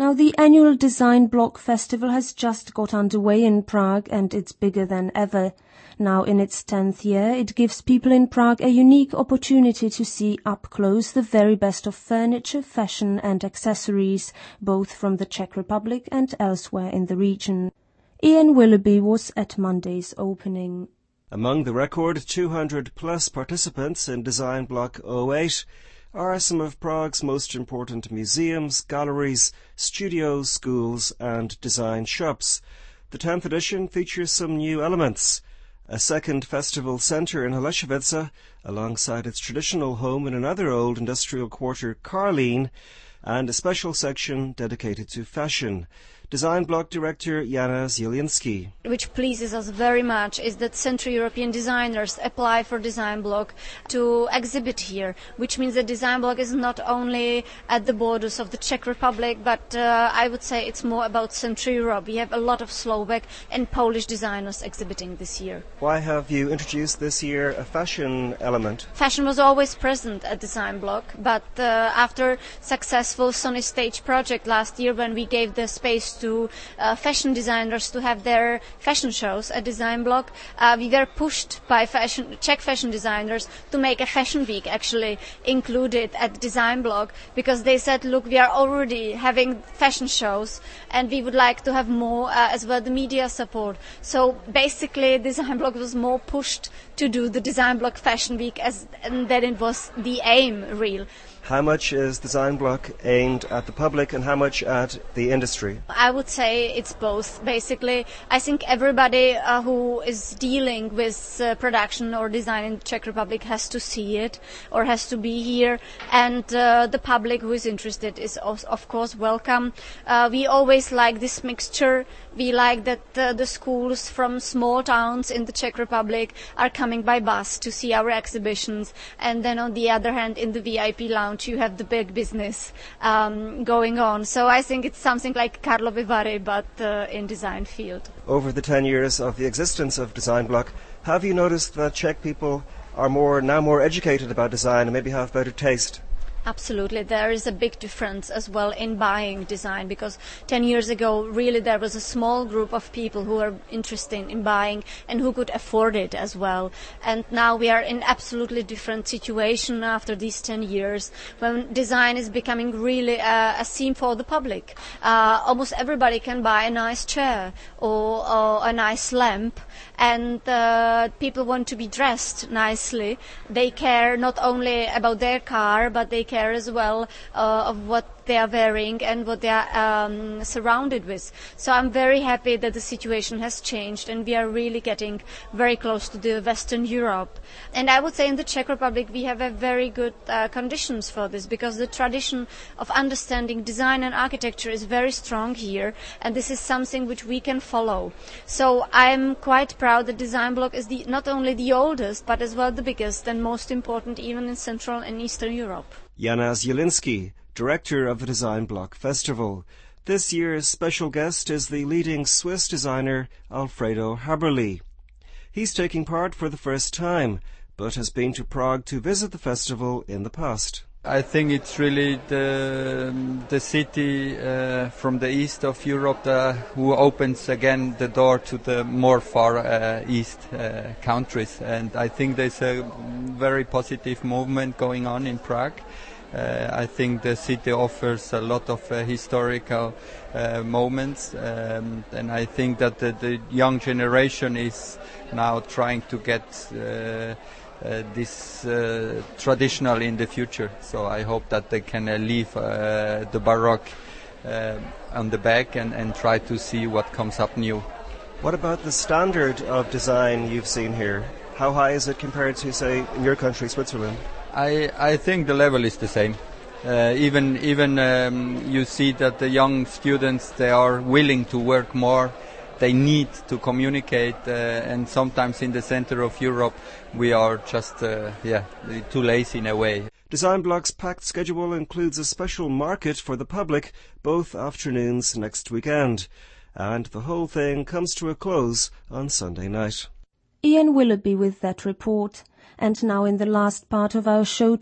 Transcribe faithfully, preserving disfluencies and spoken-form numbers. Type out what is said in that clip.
Now, the annual Design Block Festival has just got underway in Prague, and it's bigger than ever. Now, in its tenth year, it gives people in Prague a unique opportunity to see up close the very best of furniture, fashion and accessories, both from the Czech Republic and elsewhere in the region. Ian Willoughby was at Monday's opening. Among the record two hundred plus participants in Design Block oh eight are some of Prague's most important museums, galleries, studios, schools and design shops. The tenth edition features some new elements. A second festival centre in Holešovice, alongside its traditional home in another old industrial quarter, Karlín, and a special section dedicated to fashion. Design Block director Jana Zielinski. Which pleases us very much is that Central European designers apply for Design Block to exhibit here, which means that Design Block is not only at the borders of the Czech Republic, but uh, I would say it's more about Central Europe. We have a lot of Slovak and Polish designers exhibiting this year. Why have you introduced this year a fashion element? Fashion was always present at Design Block, but uh, after successful Sony Stage project last year, when we gave the space to uh, fashion designers to have their fashion shows at Design Block, uh, we were pushed by fashion, Czech fashion designers to make a fashion week actually included at Design Block, because they said, look, we are already having fashion shows and we would like to have more uh, as well the media support. So basically Design Block was more pushed to do the Design Block Fashion Week, as and then it was the aim real. How much is Design Block aimed at the public and how much at the industry? I would say it's both. Basically, I think everybody uh, who is dealing with uh, production or design in the Czech Republic has to see it or has to be here, and uh, the public who is interested is of, of course welcome. Uh, we always like this mixture. We like that uh, the schools from small towns in the Czech Republic are coming by bus to see our exhibitions, and then on the other hand, in the V I P lounge you have the big business um, going on. So I think it's something like Karlovy Vary, but uh, in design field. Over the ten years of the existence of Design Block, have you noticed that Czech people are more now more educated about design and maybe have better taste? Absolutely. There is a big difference as well in buying design, because ten years ago really there was a small group of people who were interested in buying and who could afford it as well. And now we are in absolutely different situation after these ten years, when design is becoming really a, a theme for the public. Uh, almost everybody can buy a nice chair or, or a nice lamp, and uh, people want to be dressed nicely. They care not only about their car, but they care as well uh, of what they are wearing and what they are um, surrounded with. So I'm very happy that the situation has changed and we are really getting very close to the Western Europe. And I would say in the Czech Republic we have a very good uh, conditions for this, because the tradition of understanding design and architecture is very strong here, and this is something which we can follow. So I'm quite proud that Design Block is the, not only the oldest, but as well the biggest and most important even in Central and Eastern Europe. Jana Zielinski, director of the Design Block Festival. This year's special guest is the leading Swiss designer Alfredo Haberli. He's taking part for the first time, but has been to Prague to visit the festival in the past. I think it's really the the city uh, from the east of Europe uh, who opens again the door to the more far uh, east uh, countries, and I think there's a very positive movement going on in Prague. Uh, I think the city offers a lot of uh, historical uh, moments, um, and I think that the, the young generation is now trying to get uh, uh, this uh, traditional in the future. So I hope that they can uh, leave uh, the Baroque uh, on the back and, and try to see what comes up new. What about the standard of design you've seen here? How high is it compared to, say, in your country, Switzerland? I, I think the level is the same. Uh, even even um, you see that the young students, they are willing to work more. They need to communicate, uh, and sometimes in the center of Europe we are just uh, yeah too lazy in a way. Design Block's packed schedule includes a special market for the public both afternoons next weekend, and the whole thing comes to a close on Sunday night. Ian Willoughby with that report. And now in the last part of our show